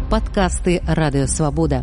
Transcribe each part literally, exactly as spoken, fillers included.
Подкасты «Радио Свобода».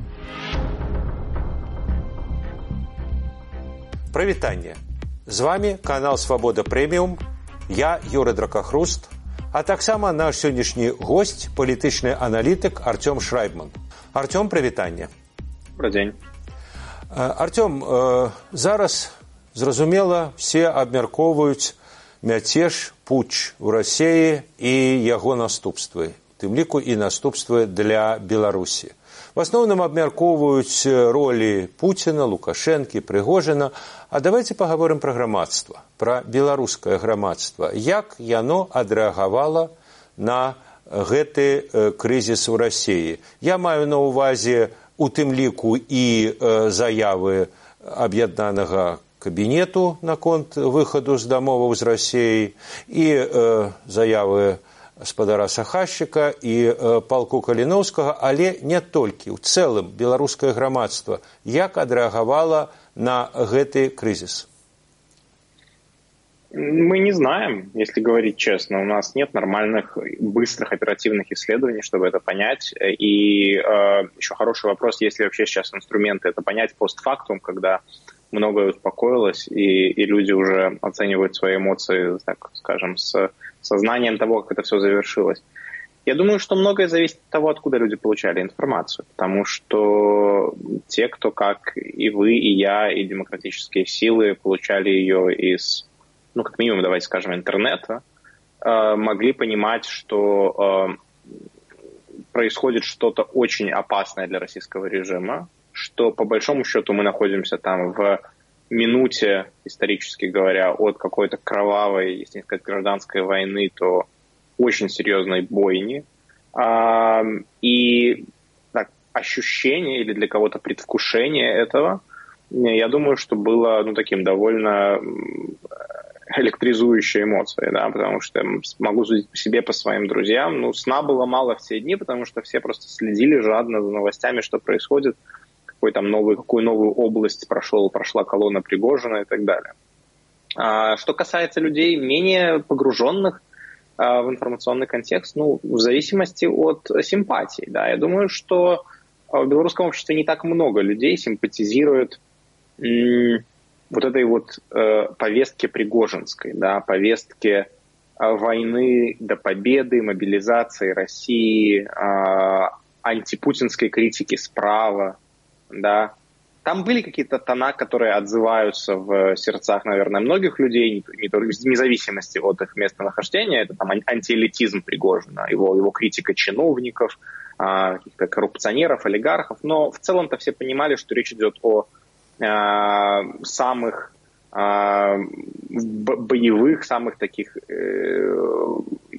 Прывітанне. З вами канал «Свобода Премиум». Я Юрий Дракохруст, а таксама наш сённяшні гость, палітычны аналітык Артём Шрайбман. Артём, прывітанне. Добрый день. Артём, зараз, зразумела, все абмяркоўваюць мяцеж, путч у Расіі і яго наступствы, тым ліку і наступствы для Беларусі. В асноўным абмяркоўваюць ролі Пуціна, Лукашэнкі, Прыгожына. А давайте паговорым пра грамадства, пра беларускае грамадства. Як яно адрэагавала на гэты крызіс у Расіі? Я маю на ўвазе у тым ліку і заявы аб'яднанага кабінету наконт выхаду з дамоваў з Расіяй, і заявы спадара Сахашчыка і палку Каліноўскага, але не толькі. У цэлым беларускае грамадства як адрэагавала на гэты кризис? Мы не знаем, если говорить честно. У нас нет нормальных, быстрых, оперативных исследований, чтобы это понять. И э, еще хороший вопрос, есть ли вообще сейчас инструменты это понять постфактум, когда многое успокоилось, и, и люди уже оценивают свои эмоции, так скажем, с сознанием того, как это все завершилось. Я думаю, что многое зависит от того, откуда люди получали информацию, потому что те, кто, как и вы, и я, и демократические силы, получали ее из, ну, как минимум, давайте скажем, интернета, э, могли понимать, что э, происходит что-то очень опасное для российского режима, что, по большому счету, мы находимся там в минуте, исторически говоря, от какой-то кровавой, если не сказать, гражданской войны, то очень серьезной бойни. А, и так, ощущение или для кого-то предвкушение этого, я думаю, что было ну, таким довольно электризующей эмоцией, да, потому что могу судить по себе, по своим друзьям. Ну, сна было мало в те дни, потому что все просто следили жадно за новостями, что происходит, какой там новый, какую новую область прошел, прошла колонна Пригожина и так далее. А, что касается людей, менее погруженных в информационный контекст, ну, в зависимости от симпатий, да. Я думаю, что в белорусском обществе не так много людей симпатизируют м- вот этой вот э, повестке пригожинской, да, повестке э, войны до победы, мобилизации России, э, антипутинской критики справа, да. Там были какие-то тона, которые отзываются в сердцах, наверное, многих людей, вне зависимости от их местонахождения. Это там антиэлитизм Пригожина, его, его критика чиновников, каких-то коррупционеров, олигархов. Но в целом-то все понимали, что речь идет о э, самых э, боевых, самых таких э,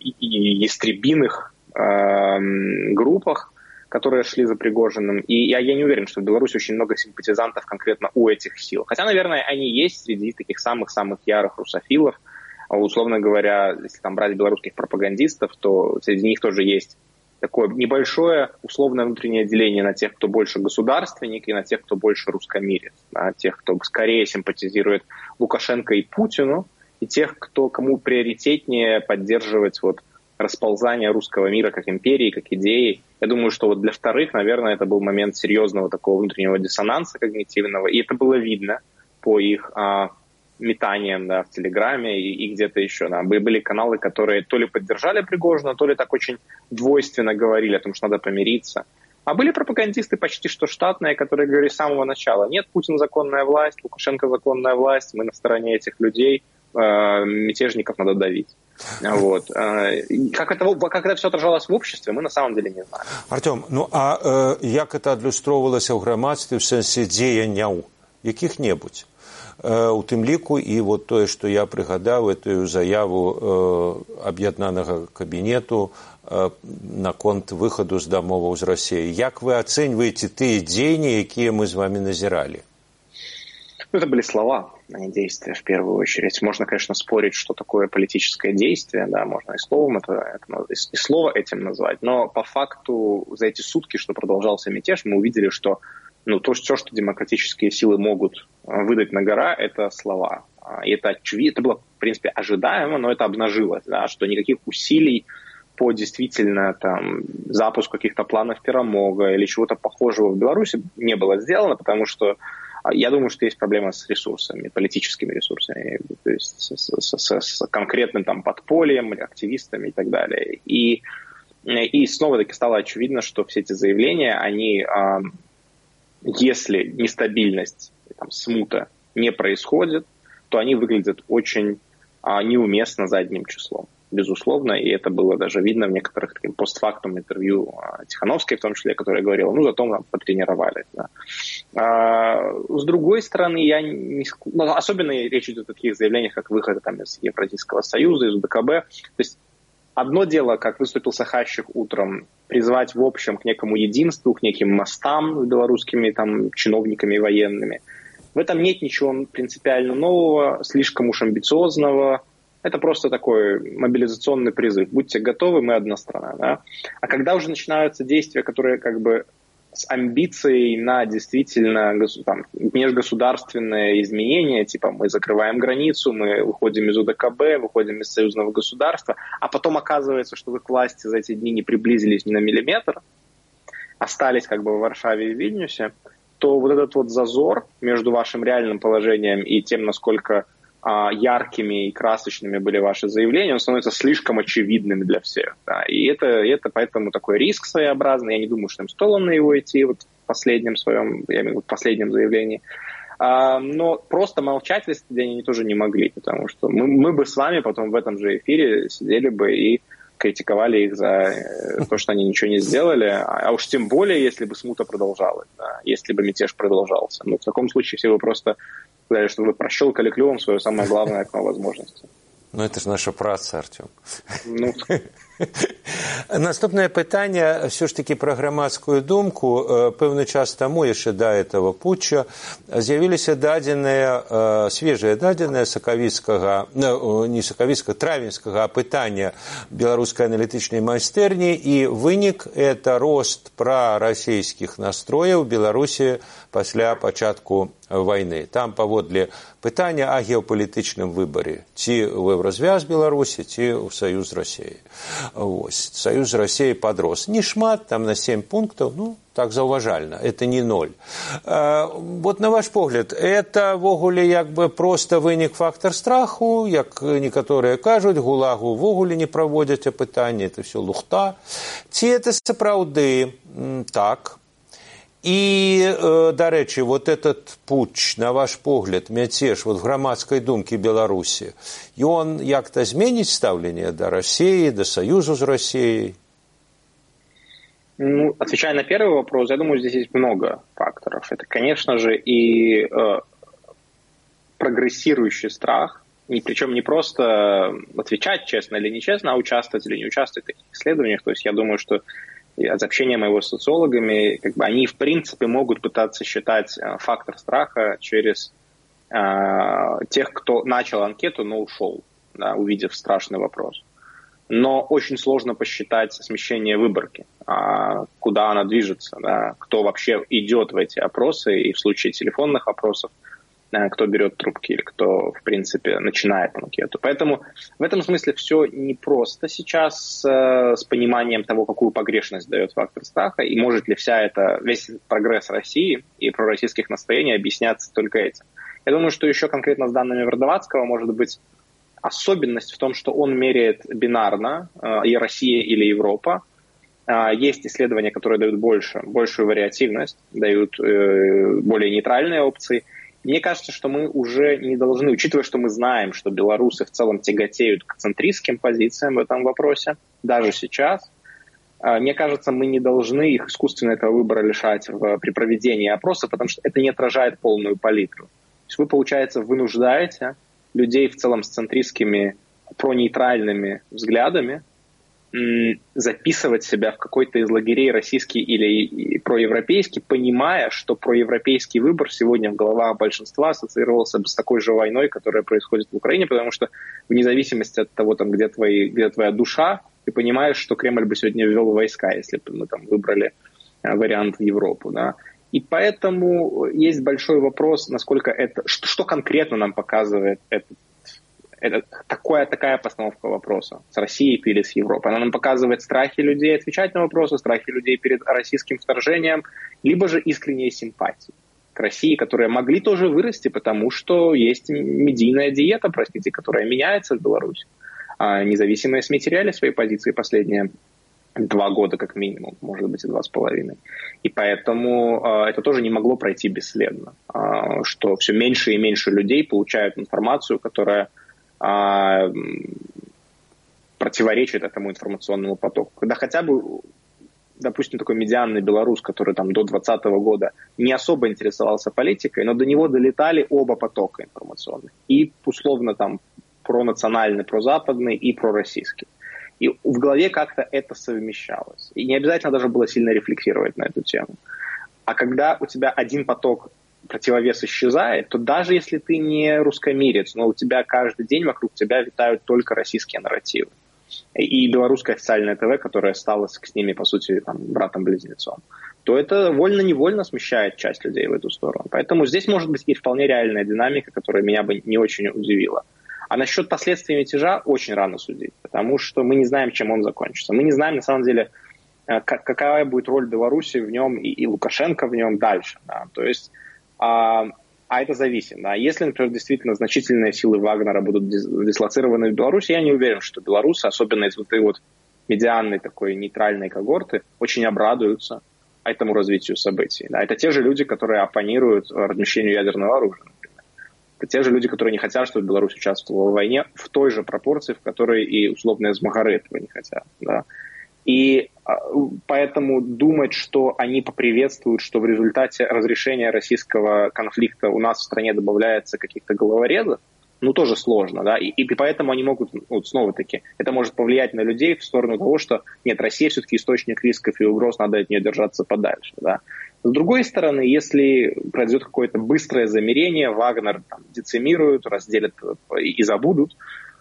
ястребиных э, группах, которые шли за Пригожиным. И я, я не уверен, что в Беларуси очень много симпатизантов конкретно у этих сил. Хотя, наверное, они есть среди таких самых-самых ярых русофилов. Условно говоря, если там брать белорусских пропагандистов, то среди них тоже есть такое небольшое условное внутреннее деление на тех, кто больше государственник, и на тех, кто больше русскомирец. На тех, кто скорее симпатизирует Лукашенко и Путину, и тех, кто, кому приоритетнее поддерживать вот расползание русского мира как империи, как идеи. Я думаю, что вот для вторых, наверное, это был момент серьезного такого внутреннего диссонанса когнитивного, и это было видно по их а, метаниям, да, в Телеграме и, и где-то еще. Да. Были каналы, которые то ли поддержали Пригожина, то ли так очень двойственно говорили о том, что надо помириться. А были пропагандисты почти что штатные, которые говорили с самого начала: нет, Путин законная власть, Лукашенко законная власть, мы на стороне этих людей, э, мятежников надо давить. Вот. Как это, как это все отражалось в обществе, мы на самом деле не знаем. Артём, ну а э, як это адлюстроўвалася ў грамадстве ў сэнсе дзеянняў якіх-небудзь? Э, у тым ліку і вот тое, што я прыгадаў, эту заяву э, аб'яднанага кабінету э, наконт выхаду з дамоваў з Расіяй. Як вы ацэньваеце тыя дзеянні, якія мы з вами назіралі? Это были слова, а не действия в первую очередь. Можно, конечно, спорить, что такое политическое действие, да, можно и словом это, это и слово этим назвать, но по факту за эти сутки, что продолжался мятеж, мы увидели, что ну, то, все, что демократические силы могут выдать на гора, это слова. И это очевидно, это было, в принципе, ожидаемо, но это обнажилось, да, что никаких усилий по действительно там запуску каких-то планов перемога или чего-то похожего в Беларуси не было сделано, потому что я думаю, что есть проблема с ресурсами, политическими ресурсами, то есть с, с, с конкретным там подпольем, активистами и так далее. И, и снова-таки стало очевидно, что все эти заявления, они, если нестабильность, там, смута не происходит, то они выглядят очень неуместно задним числом. Безусловно, и это было даже видно в некоторых таким постфактум интервью Тихановской, в том числе, которая говорила, ну, зато мы потренировались. Да. А, с другой стороны, я не... Ну, особенно речь идет о таких заявлениях, как выход там, из Евразийского союза, из УДКБ. То есть одно дело, как выступил Сахащик утром, призвать в общем к некому единству, к неким мостам с белорусскими там, чиновниками и военными. В этом нет ничего принципиально нового, слишком уж амбициозного. Это просто такой мобилизационный призыв. Будьте готовы, мы одна страна. Да? А когда уже начинаются действия, которые как бы с амбицией на действительно там, межгосударственные изменения, типа мы закрываем границу, мы выходим из УДКБ, выходим из союзного государства, а потом оказывается, что вы к власти за эти дни не приблизились ни на миллиметр, остались как бы в Варшаве и Вильнюсе, то вот этот вот зазор между вашим реальным положением и тем, насколько яркими и красочными были ваши заявления, он становится слишком очевидным для всех. Да. И это, это поэтому такой риск своеобразный. Я не думаю, что им стоило на его идти вот в последнем своем, я имею в виду, в последнем заявлении. А, но просто молчать в этот день они тоже не могли, потому что мы, мы бы с вами потом в этом же эфире сидели бы и критиковали их за то, что они ничего не сделали, а уж тем более, если бы смута продолжалась, да, если бы мятеж продолжался. Ну, в таком случае все бы просто сказали, что вы прощелкали клювом свое самое главное окно возможностей. Ну, это ж наша праца, Артём. Ну... Наступное пытанне все ж таки пра грамадскую думку. Пэўны час таму яшчэ да этого путча з'явіліся дадзеныя, свежыя дадзеныя сакавіцкага, не сакавіцкага, травеньскага апытання беларускай аналітычнай майстэрні, і вынік это рост прарасійскіх настрояў у Беларусі пасля пачатку войны. Там паводле пытання о геапалітычным выбаре, ці ў Еўразвяз Беларусі, ці ў Саюз Расіі. Вось. Союз России подрос. Не шмат, там на семь пунктов, ну, так заўважальна, это не ноль. А, вот на ваш погляд, это вогуле як бы просто вынік фактор страху, як некаторыя кажуць, гулагу вогуле не праводзяць апытанне, это все лухта. Ці это сапраўды так? И, э, дарэчы, вот этот путч, на ваш погляд, мяцеж вот в грамадской думке Беларуси, и он як-то изменит ставление до России, до союза с Россией? Ну, отвечая на первый вопрос, я думаю, здесь есть много факторов. Это, конечно же, и э, прогрессирующий страх, и причем не просто отвечать честно или нечестно, а участвовать или не участвовать в таких исследованиях. То есть я думаю, что от общения моего с социологами, как бы, они в принципе могут пытаться считать фактор страха через э, тех, кто начал анкету, но ушел, да, увидев страшный вопрос. Но очень сложно посчитать смещение выборки, э, куда она движется, да, кто вообще идет в эти опросы, и в случае телефонных опросов, кто берет трубки или кто, в принципе, начинает анкету. Поэтому в этом смысле все непросто сейчас э, с пониманием того, какую погрешность дает фактор страха, и может ли вся эта, весь прогресс России и пророссийских настроений объясняться только этим. Я думаю, что еще конкретно с данными Вардовацкого может быть особенность в том, что он меряет бинарно, э, и Россия или Европа. Э, есть исследования, которые дают больше, большую вариативность, дают э, более нейтральные опции. Мне кажется, что мы уже не должны, учитывая, что мы знаем, что белорусы в целом тяготеют к центристским позициям в этом вопросе, даже сейчас, мне кажется, мы не должны их искусственно этого выбора лишать в, при проведении опроса, потому что это не отражает полную палитру. То есть вы, получается, вынуждаете людей в целом с центристскими, пронейтральными взглядами записывать себя в какой-то из лагерей российский или проевропейский, понимая, что проевропейский выбор сегодня в головах большинства ассоциировался бы с такой же войной, которая происходит в Украине, потому что вне зависимости от того, там, где, твои, где твоя душа, ты понимаешь, что Кремль бы сегодня ввел войска, если бы мы там выбрали вариант в Европу. Да? И поэтому есть большой вопрос, насколько это, что, что конкретно нам показывает этот Это такая, такая постановка вопроса с Россией или с Европой. Она нам показывает страхи людей отвечать на вопросы, страхи людей перед российским вторжением, либо же искренние симпатии к России, которые могли тоже вырасти, потому что есть медийная диета, простите, которая меняется в Беларуси. А независимые СМИ теряли свои позиции последние два года как минимум, может быть и два с половиной. И поэтому э, это тоже не могло пройти бесследно, э, что все меньше и меньше людей получают информацию, которая э, противоречит этому информационному потоку. Когда хотя бы, допустим, такой медианный белорус, который там до двадцатого года не особо интересовался политикой, но до него долетали оба потока информационных. И условно там пронациональный, прозападный и пророссийский. И в голове как-то это совмещалось. И не обязательно даже было сильно рефлексировать на эту тему. А когда у тебя один поток, противовес исчезает, то даже если ты не русскомирец, но у тебя каждый день вокруг тебя витают только российские нарративы. И белорусское официальное ТВ, которое осталось с ними, по сути, там, братом-близнецом, то это вольно-невольно смещает часть людей в эту сторону. Поэтому здесь может быть и вполне реальная динамика, которая меня бы не очень удивила. А насчет последствий мятежа очень рано судить, потому что мы не знаем, чем он закончится. Мы не знаем, на самом деле, как, какая будет роль Беларуси в нем и, и Лукашенко в нем дальше. Да. То есть, а, а это зависит. Да. Если, например, действительно значительные силы Вагнера будут дислоцированы в Беларуси, я не уверен, что белорусы, особенно из вот этой вот медианной такой нейтральной когорты, очень обрадуются этому развитию событий. Да. Это те же люди, которые оппонируют размещению ядерного оружия. Это те же люди, которые не хотят, чтобы Беларусь участвовала в войне в той же пропорции, в которой и условные змагары этого не хотят. Да. И поэтому думать, что они поприветствуют, что в результате разрешения российского конфликта у нас в стране добавляется каких-то головорезов, ну, тоже сложно. Да. И, и поэтому они могут, вот снова-таки, это может повлиять на людей в сторону того, что нет, Россия все-таки источник рисков и угроз, надо от нее держаться подальше. Да. С другой стороны, если произойдет какое-то быстрое замирение, Вагнер там, децимируют, разделят и забудут,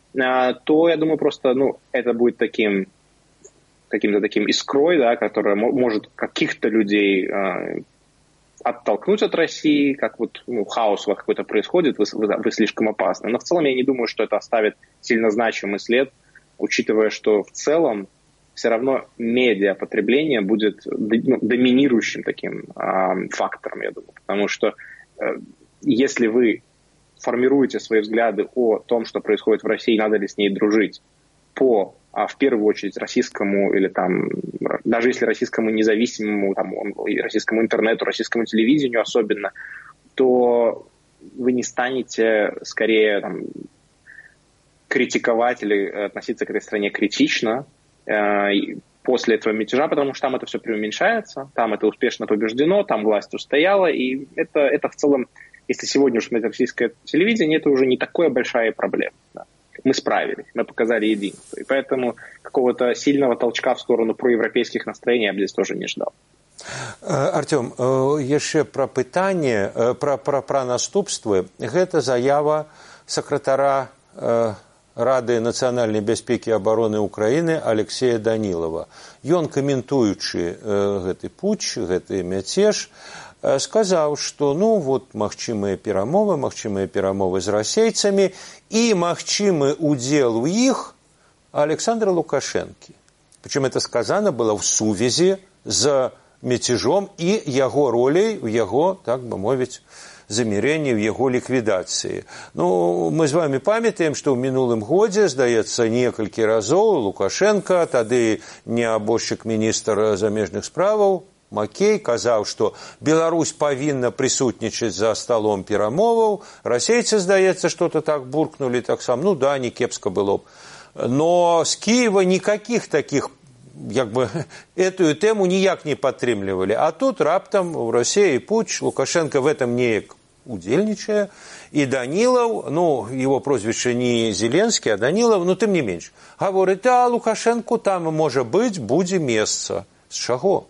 то, я думаю, просто ну, это будет таким, каким-то таким искрой, да, которая может каких-то людей э, оттолкнуть от России, как вот ну, хаос какой-то происходит, вы, вы, вы слишком опасны. Но в целом я не думаю, что это оставит сильно значимый след, учитывая, что в целом все равно медиапотребление будет ну, доминирующим таким э, фактором, я думаю. Потому что э, если вы формируете свои взгляды о том, что происходит в России, надо ли с ней дружить, по, а, в первую очередь, российскому или там, даже если российскому независимому, там, российскому интернету, российскому телевидению особенно, то вы не станете скорее там, критиковать или относиться к этой стране критично, после этого мятежа, потому что там это все преуменьшается, там это успешно побеждено, там власть устояла, и это, это в целом, если сегодня уж смотреть российское телевидение, это уже не такая большая проблема. Да. Мы справились, мы показали единство, и поэтому какого-то сильного толчка в сторону проевропейских настроений я бы здесь тоже не ждал. Артём, яшчэ пра пытанне, пра, пра, пра наступствы, гэта заява сакратара Рады нацыянальнай бяспекі і абароны Украіны Алексея Данілава. Ён, каментуючы гэты путч, гэты мяцеж, сказаў, што ну вот магчымыя перамовы, магчымыя перамовы з расейцамі і магчымы удзел у іх Александра Лукашэнкі. Причем это сказано было в сувязі з мяцежом і яго роляй у яго, так бы мовіць, замірэнні ў яго ліквідацыі. Ну, мы з вами памятаем, што ў мінулым годзе, здаецца, некалькі разоў Лукашенко, тады неабожчык міністр замежных справаў, Макей, казаў, што Беларусь павінна прысутнічаць за сталом перамоваў, расейцы, здаецца, што-то так буркнули, так сам, ну да, не кепска было б. Но с Киева никаких таких як бы эту тему ніяк не падтрымлівалі. А тут раптам у России путч, Лукашенко в этом неяк удзельнічае, и Данилов, ну, его прозвище не Зеленский, а Данилов, ну, тым не менш, говорит, а Лукашенко там, может быть, будзе месца. С чаго?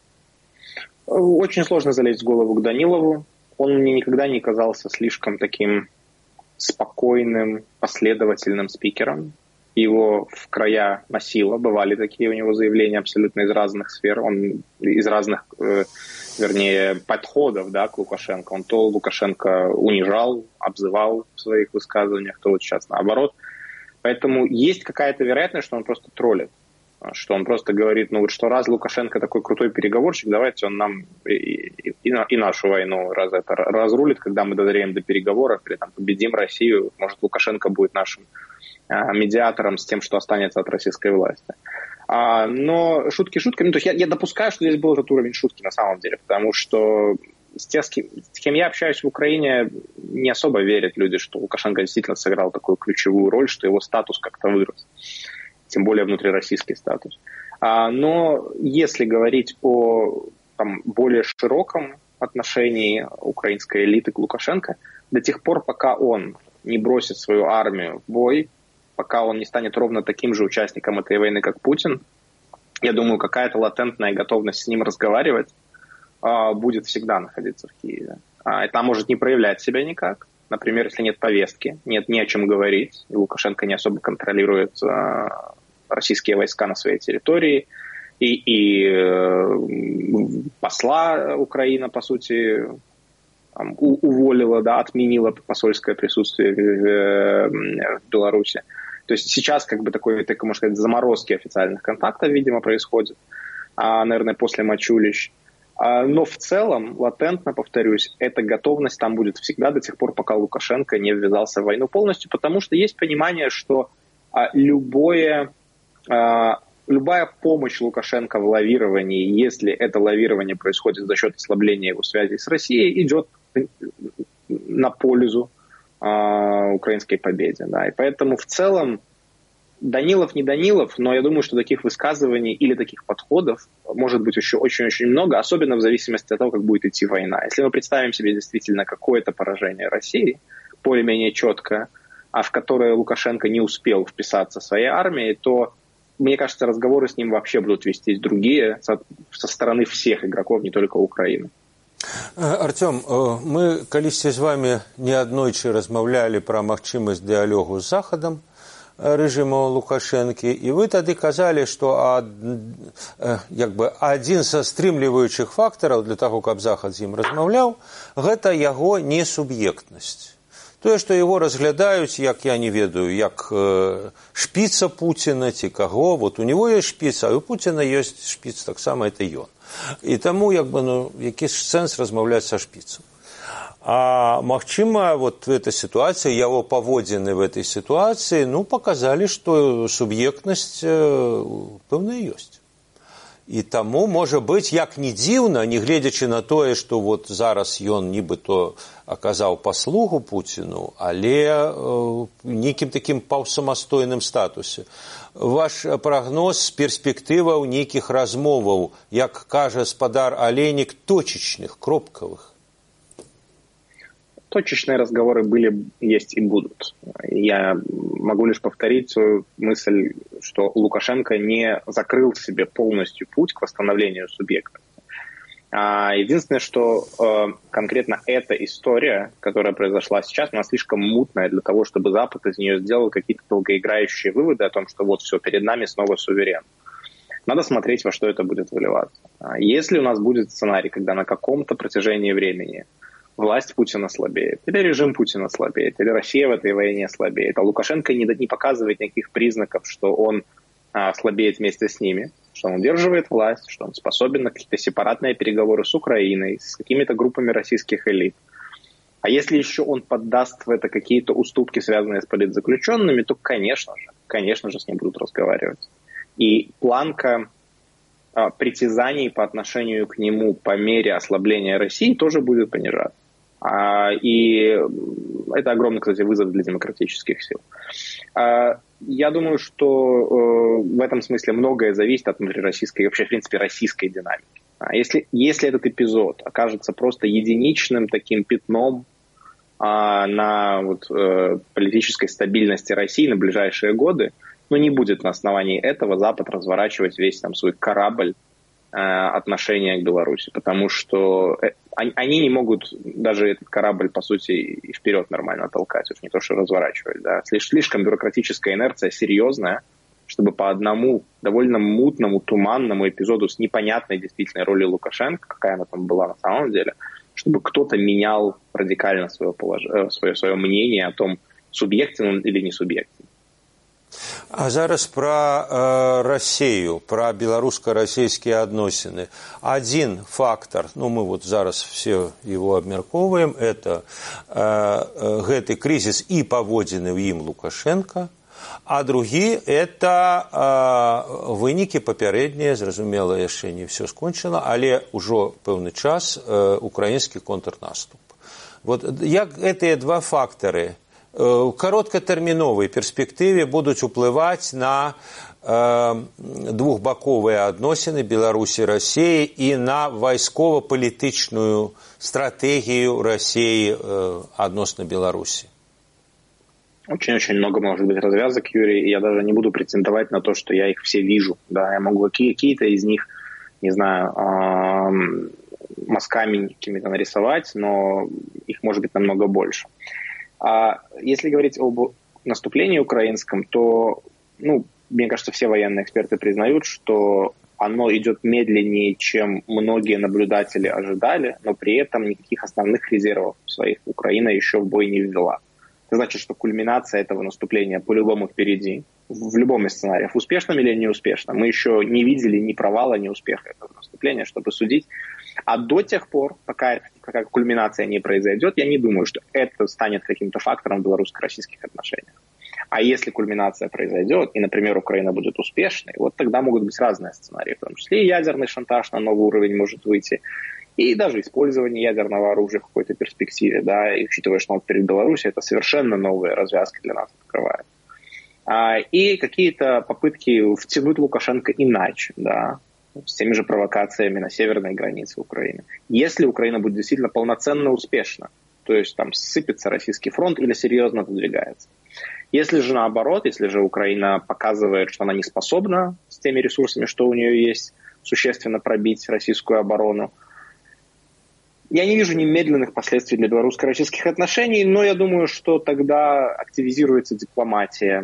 Очень сложно залезть в голову к Данилову. Он мне никогда не казался слишком таким спокойным, последовательным спикером. его в края носило, бывали такие у него заявления абсолютно из разных сфер, он из разных, э, вернее, подходов, да, к Лукашенко. Он то Лукашенко унижал, обзывал в своих высказываниях, то вот сейчас наоборот. Поэтому есть какая-то вероятность, что он просто троллит, что он просто говорит, ну вот что раз Лукашенко такой крутой переговорщик, давайте он нам и, и, и нашу войну раз это разрулит, когда мы дозреем до переговоров или там победим Россию, может Лукашенко будет нашим а, медиатором с тем, что останется от российской власти. А, но шутки шутками, ну, то есть я, я допускаю, что здесь был этот уровень шутки на самом деле, потому что с, тех, с, кем, с кем я общаюсь в Украине, не особо верят люди, что Лукашенко действительно сыграл такую ключевую роль, что его статус как-то вырос. Тем более внутрироссийский статус. А, но если говорить о там, более широком отношении украинской элиты к Лукашенко, до тех пор, пока он не бросит свою армию в бой, пока он не станет ровно таким же участником этой войны, как Путин, я думаю, какая-то латентная готовность с ним разговаривать а, будет всегда находиться в Киеве. А, это может не проявлять себя никак. Например, если нет повестки, нет ни о чем говорить, и Лукашенко не особо контролирует а, российские войска на своей территории, и, и э, посла Украина, по сути, там, у, уволила, да, отменила посольское присутствие в, в Беларуси. То есть сейчас как бы такой, так, можно сказать, заморозки официальных контактов, видимо, происходит, а, наверное, после Мачулищ. А, но в целом, латентно, повторюсь, эта готовность там будет всегда до тех пор, пока Лукашенко не ввязался в войну полностью, потому что есть понимание, что а, любое... Любая помощь Лукашенко в лавировании, если это лавирование происходит за счет ослабления его связей с Россией, идет на пользу э, украинской победе. Да. И поэтому в целом Данилов не Данилов, но я думаю, что таких высказываний или таких подходов может быть еще очень-очень много, особенно в зависимости от того, как будет идти война. Если мы представим себе действительно какое-то поражение России, более-менее четкое, а в которое Лукашенко не успел вписаться своей армией, то мне кажется, разговоры с ним вообще будут вестись другие со, со стороны всех игроков, не только Украины. Артем, мы калісьці з вами неаднойчы размаўлялі пра магчымасць дыялогу з Захадам рэжыму Лукашэнкі, і вы тады казалі, што ад, як бы адзін са стрымліваючых фактараў для таго, каб Захад з ім размаўляў, гэта яго несуб'ектнасць. Тое, што яго разглядаюць, як я не ведаю, як э, шпіца Пуціна ці каго. Вот у него есть шпіц, а у Пуціна есть шпіц, таксама это ён. І таму, як бы, ну, які ж сэнс размаўляць са шпіцам. А магчыма, вот эта ситуация, яго паводзіны в этой ситуации, ну, показали, што суб'ектнасць э, пэўная ёсць. І таму, можа быць, як не дзіўна, не гледзячы на тое, што вот зараз ён нібыто аказаў паслугу Пуціну, але э, нейкім такім паўсамастойным статусе. Ваш прагноз перспектываў нейкіх размоваў, як кажа спадар Алейнік, точечных, кропкавых? Точечные разговоры были, есть и будут. Я могу лишь повторить свою мысль, что Лукашенко не закрыл себе полностью путь к восстановлению субъекта. Единственное, что конкретно эта история, которая произошла сейчас, она слишком мутная для того, чтобы Запад из нее сделал какие-то долгоиграющие выводы о том, что вот все, перед нами снова суверен. Надо смотреть, во что это будет выливаться. Если у нас будет сценарий, когда на каком-то протяжении времени власть Путина слабеет, или режим Путина слабеет, или Россия в этой войне слабеет, а Лукашенко не, не показывает никаких признаков, что он а, слабеет вместе с ними, что он удерживает власть, что он способен на какие-то сепаратные переговоры с Украиной, с какими-то группами российских элит. А если еще он поддаст в это какие-то уступки, связанные с политзаключенными, то, конечно же, конечно же, с ним будут разговаривать. И планка а, притязаний по отношению к нему по мере ослабления России тоже будет понижаться. И это огромный, кстати, вызов для демократических сил. Я думаю, что в этом смысле многое зависит от внутрироссийской, вообще, в принципе, российской динамики. Если, если этот эпизод окажется просто единичным таким пятном на вот, политической стабильности России на ближайшие годы, ну, не будет на основании этого Запад разворачивать весь там свой корабль отношение к Беларуси, потому что они не могут даже этот корабль, по сути, и вперед нормально толкать, уж не то, что разворачивать. Да. Слишком бюрократическая инерция, серьезная, чтобы по одному довольно мутному, туманному эпизоду с непонятной действительно ролью Лукашенко, какая она там была на самом деле, чтобы кто-то менял радикально свое, полож... свое, свое мнение о том, суб'ектен он или не суб'ектен. А зараз про э, Россию, про белорусско-российские адносины. Один фактор, ну мы вот зараз все его обмярковываем, это э, гэты кризис и паводзіны ў ім Лукашенко, а другі это э, вынікі папярэднія, зразумела, яшчэ не все скончана, але ўжо пэўны час э, украінскі контрнаступ. Вот як гэтыя два фактары в кароткатэрміновай перспектыве будуць уплываць на э, двухбаковыя адносіны Беларусі і Расіі і на вайскова-палітычную стратегію России э, адносна Беларуси? Очень-очень много может быть развязок, Юрий, и я даже не буду претендовать на то, что я их все вижу. Да, я могу какие-то из них, не знаю, э, мазками какими-то нарисовать, но их может быть намного больше. А если говорить об наступлении украинском, то, ну, мне кажется, все военные эксперты признают, что оно идет медленнее, чем многие наблюдатели ожидали, но при этом никаких основных резервов своих Украина еще в бой не ввела. Это значит, что кульминация этого наступления по-любому впереди, в любом из сценариев, успешном или неуспешном. Мы еще не видели ни провала, ни успеха этого наступления, чтобы судить. А до тех пор, пока какая кульминация не произойдет, я не думаю, что это станет каким-то фактором в белорусско-российских отношениях. А если кульминация произойдет, и, например, Украина будет успешной, вот тогда могут быть разные сценарии, в том числе и ядерный шантаж на новый уровень может выйти, и даже использование ядерного оружия в какой-то перспективе, да, и учитывая, что он перед Беларусью, это совершенно новые развязки для нас открывает. А, и какие-то попытки втянуть Лукашенко иначе, да, с теми же провокациями на северной границе Украины. Если Украина будет действительно полноценно успешна, то есть там сыпется российский фронт или серьезно отодвигается. Если же наоборот, если же Украина показывает, что она не способна с теми ресурсами, что у нее есть, существенно пробить российскую оборону, я не вижу немедленных последствий для белорусско-российских отношений, но я думаю, что тогда активизируется дипломатия.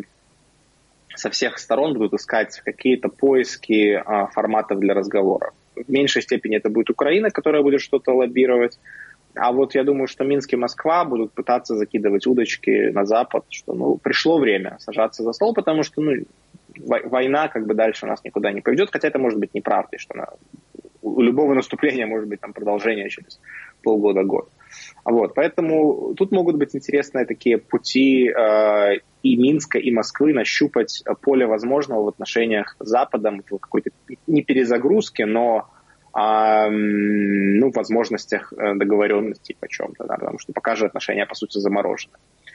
Со всех сторон будут искать какие-то поиски а, форматов для разговоров. В меньшей степени это будет Украина, которая будет что-то лоббировать. А вот я думаю, что Минск и Москва будут пытаться закидывать удочки на Запад, что ну, пришло время сажаться за стол, потому что ну, война как бы дальше нас никуда не поведет, хотя это может быть неправдой, что она, у любого наступления может быть там продолжение через полгода-год. Вот, поэтому тут могут быть интересные такие пути э, и Минска, и Москвы нащупать поле возможного в отношениях с Западом, в какой-то не перезагрузке, но э, ну, возможностях договоренности по чем-то, да, потому что пока же отношения, по сути, заморожены.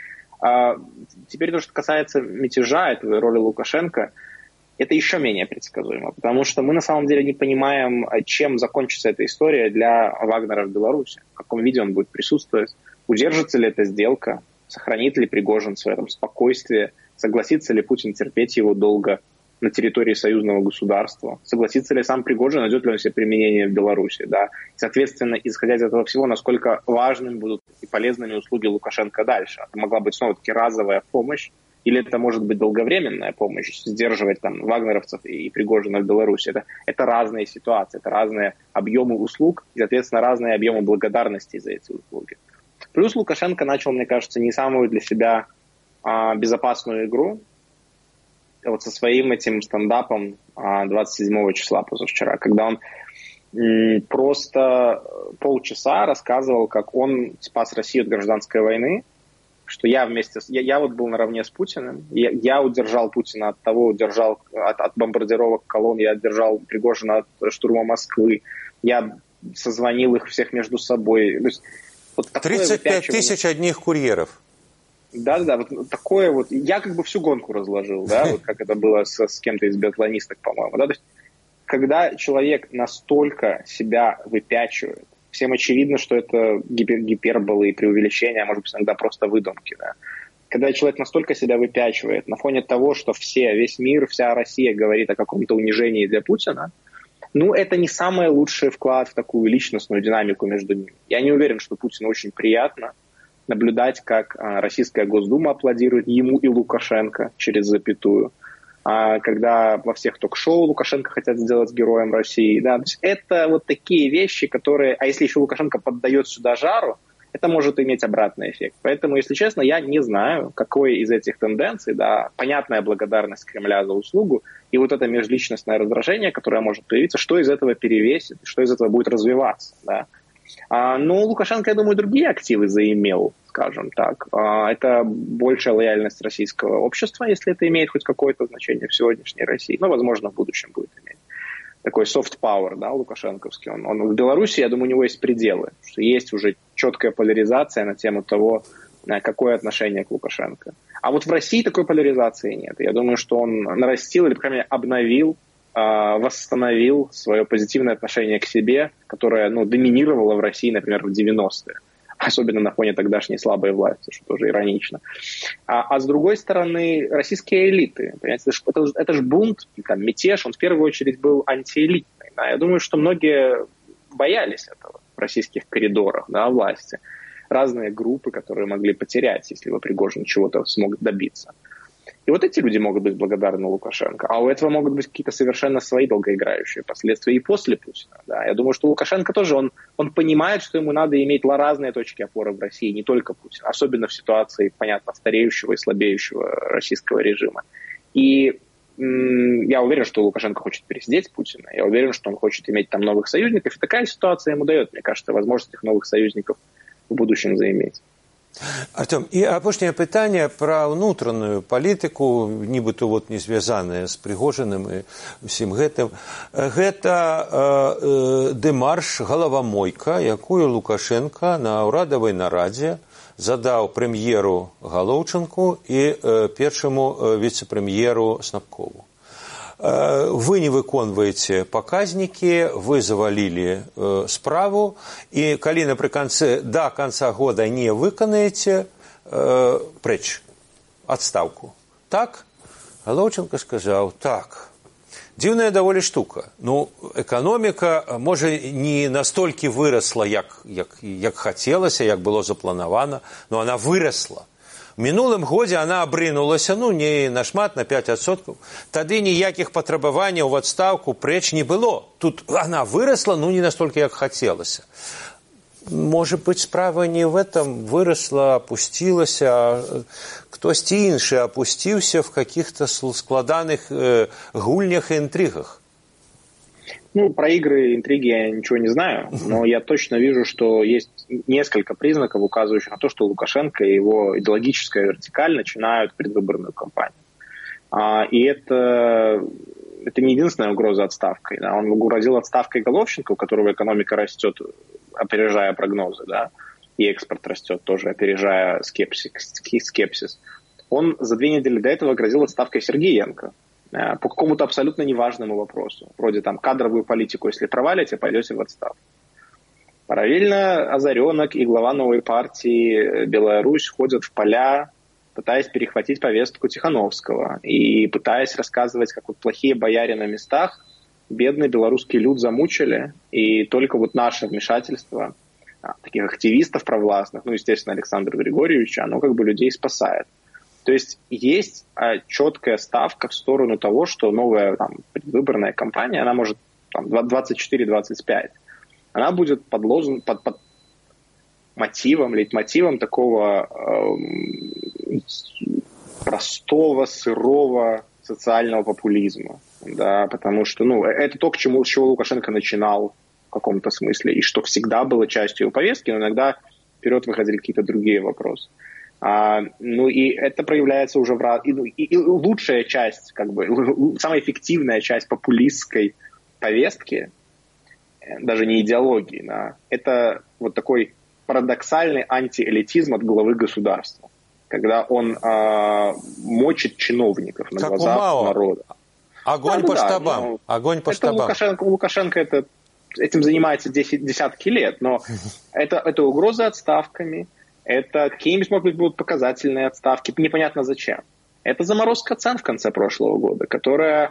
А теперь то, что касается мятежа, этой роли Лукашенко, это еще менее предсказуемо, потому что мы на самом деле не понимаем, чем закончится эта история для Вагнера в Беларуси, в каком виде он будет присутствовать, удержится ли эта сделка, сохранит ли Пригожин свое там спокойствие, согласится ли Путин терпеть его долго на территории союзного государства, согласится ли сам Пригожин, найдет ли он себе применение в Беларуси, да, и, соответственно, исходя из этого всего, насколько важными будут и полезными услуги Лукашенко дальше. Это могла быть снова-таки разовая помощь, или это может быть долговременная помощь, сдерживать там вагнеровцев и Пригожина в Беларуси. Это, это разные ситуации, это разные объемы услуг и, соответственно, разные объемы благодарности за эти услуги. Плюс Лукашенко начал, мне кажется, не самую для себя а, безопасную игру. Вот со своим этим стендапом а, двадцать седьмого числа позавчера, когда он м, просто полчаса рассказывал, как он спас Россию от гражданской войны, что я вместе с... Я, я вот был наравне с Путиным, я, я удержал Путина от того, удержал от, от бомбардировок колонн, я удержал Пригожина от штурма Москвы, я созвонил их всех между собой. То есть, вот тридцать пять тысяч одних курьеров. Да-да, вот такое вот... Я как бы всю гонку разложил, да, вот как это было с, с кем-то из биатлонисток, по-моему, да, то есть когда человек настолько себя выпячивает, всем очевидно, что это гипер, гиперболы и преувеличения, а может быть, иногда просто выдумки. Да? Когда человек настолько себя выпячивает на фоне того, что все, весь мир, вся Россия говорит о каком-то унижении для Путина, Ну, это не самый лучший вклад в такую личностную динамику между ними. Я не уверен, что Путину очень приятно наблюдать, как российская Госдума аплодирует ему и Лукашенко через запятую, когда во всех ток-шоу Лукашенко хотят сделать героем России. Да? То есть это вот такие вещи, которые... А если еще Лукашенко поддает сюда жару, это может иметь обратный эффект. Поэтому, если честно, я не знаю, какой из этих тенденций, да, понятная благодарность Кремля за услугу и вот это межличностное раздражение, которое может появиться, что из этого перевесит, что из этого будет развиваться. Да. А, ну, Лукашенко, я думаю, другие активы заимел, скажем так. А, это большая лояльность российского общества, если это имеет хоть какое-то значение в сегодняшней России, но, возможно, в будущем будет иметь. Такой soft power, да, лукашенковский. Он, он в Беларуси, я думаю, у него есть пределы. Что есть уже четкая поляризация на тему того, какое отношение к Лукашенко. А вот в России такой поляризации нет. Я думаю, что он нарастил или, по крайней мере, обновил, э, восстановил свое позитивное отношение к себе, которое, ну, доминировало в России, например, в девяностые. Особенно на фоне тогдашней слабой власти, что тоже иронично. А, а с другой стороны, российские элиты. Понимаете, это, это, это же бунт, там, мятеж, он в первую очередь был антиэлитный. Да? Я думаю, что многие боялись этого в российских коридорах, да, власти. Разные группы, которые могли потерять, если бы Пригожин чего-то смог добиться. И вот эти люди могут быть благодарны Лукашенко. А у этого могут быть какие-то совершенно свои долгоиграющие последствия и после Путина. Да. Я думаю, что Лукашенко тоже, он, он понимает, что ему надо иметь разные точки опоры в России, не только Путин. Особенно в ситуации, понятно, стареющего и слабеющего российского режима. И м- я уверен, что Лукашенко хочет пересидеть Путина. Я уверен, что он хочет иметь там новых союзников. И такая ситуация ему дает, мне кажется, возможность этих новых союзников в будущем заиметь. Артём, і апошняе пытанне пра ўнутраную палітыку, нібыта вот не звязаная з Прыгожыным і ўсім гэтым. Гэта э, э, дэмарш, галавамойка, якую Лукашенко на ўрадавай нарадзе задаў прэм'еру Галоўчынку і э, першаму э, віцэ-прэм'еру Снапкову. Вы не выконваеце паказнікі, вы завалілі э, справу, і калі напрыканцы да канца года не выканаеце, э, прэч, адстаўку. Так? Галоўчынка сказаў, так. Дзіўная даволі штука. Ну, эканоміка, можа, не настолькі вырасла, як, як, як хацелася, як было запланавана, но она вырасла. В мінулым годзе она абрынулася, ну, не нашмат, на пять адсоткаў. Тады ніякіх патрабаванняў в адстаўку прэч не было. Тут она выросла, ну, не настолько, як хацелася. Может быть, справа не в этом. Выросла, опустилась, а хтосьці іншы опустился в каких-то складаных э, гульнях и интригах. Ну, про игры и интриги я ничего не знаю, но я точно вижу, что есть несколько признаков, указывающих на то, что Лукашенко и его идеологическая вертикаль начинают предвыборную кампанию. А, и это, это не единственная угроза отставкой. Да. Он угрозил отставкой Головченко, у которого экономика растет, опережая прогнозы, да, и экспорт растет тоже, опережая скепсис. скепсис. Он за две недели до этого грозил отставкой Сергеенко по какому-то абсолютно неважному вопросу. Вроде там кадровую политику, если провалите, пойдете в отставку. Параллельно Озаренок и глава новой партии Беларусь ходят в поля, пытаясь перехватить повестку Тихановского и пытаясь рассказывать, как вот плохие бояре на местах бедный белорусский люд замучили, и только вот наше вмешательство таких активистов провластных, ну, естественно, Александра Григорьевича, оно как бы людей спасает. То есть есть а, четкая ставка в сторону того, что новая там, предвыборная кампания, она может двадцать четыре двадцать пять, она будет подложена под, под мотивом, лейтмотивом такого э, простого, сырого социального популизма. Да, потому что ну, это то, к чему, с чего Лукашенко начинал в каком-то смысле, и что всегда было частью его повестки, но иногда вперед выходили какие-то другие вопросы. А, ну и это проявляется уже в раз. И, и, и лучшая часть, как бы, самая эффективная часть популистской повестки, даже не идеологии, да, это вот такой парадоксальный антиэлитизм от главы государства, когда он а, мочит чиновников на как глазах народа. Огонь да, по да, штабам. Ну, Огонь по это штабам. Лукашенко, Лукашенко это, этим занимается десять, десятки лет, но это, это угрозы отставками. Это какие-нибудь, может быть, будут показательные отставки, непонятно зачем. Это заморозка цен в конце прошлого года, которая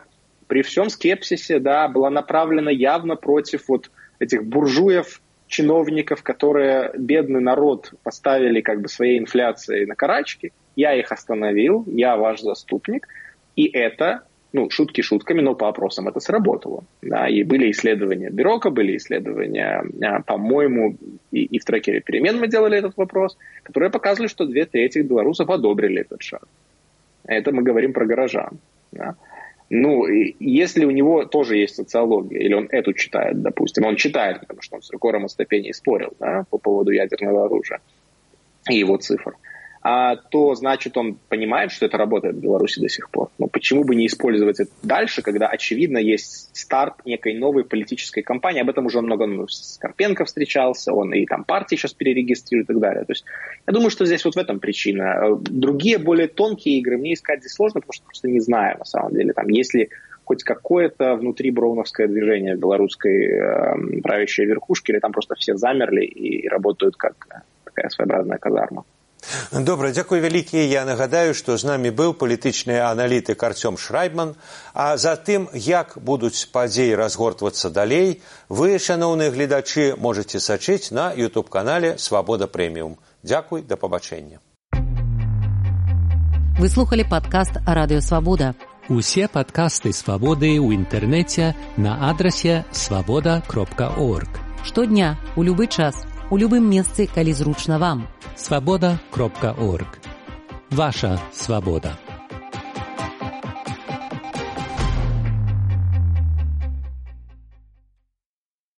при всем скепсисе, да, была направлена явно против вот этих буржуев, чиновников, которые бедный народ поставили как бы своей инфляцией на карачки. Я их остановил, я ваш заступник. И это, ну, шутки шутками, но по опросам это сработало. Да, и были исследования Бюрока, были исследования, по-моему, и, и в трекере перемен мы делали этот вопрос, которые показывали, что две трети белорусов одобрили этот шаг. Это мы говорим про горожан. Да. Ну, если у него тоже есть социология, или он эту читает, допустим, он читает, потому что он с Рыкором о ступени спорил, да, по поводу ядерного оружия и его цифр, а, то, значит, он понимает, что это работает в Беларуси до сих пор. Но почему бы не использовать это дальше, когда, очевидно, есть старт некой новой политической кампании. Об этом уже много, ну, с Карпенко встречался, он и там партии сейчас перерегистрирует и так далее. То есть я думаю, что здесь вот в этом причина. Другие, более тонкие игры мне искать здесь сложно, потому что просто не знаю, на самом деле. Там, если хоть какое-то внутри броуновское движение белорусской э, правящей верхушки, или там просто все замерли и работают как такая своеобразная казарма. Добра, дзякуй вялікі. Я нагадаю, што з намі быў палітычны аналітык Артём Шрайбман. А за тым, як будуць падзеі разгортвацца далей, вы, шаноўныя гледачы, можаце сачыць на ютуб-канале «Свабода Прэміум». Дзякуй, да пабачэння. Вы слухали падкаст «Радыё Свабода». Усе падкасты «Свабоды» ў інтэрнэце на адрасе свабода кропка орг. Штодня, у любы час, у любым месцы, калі зручна вам. свабода кропка орг. Ваша свабода.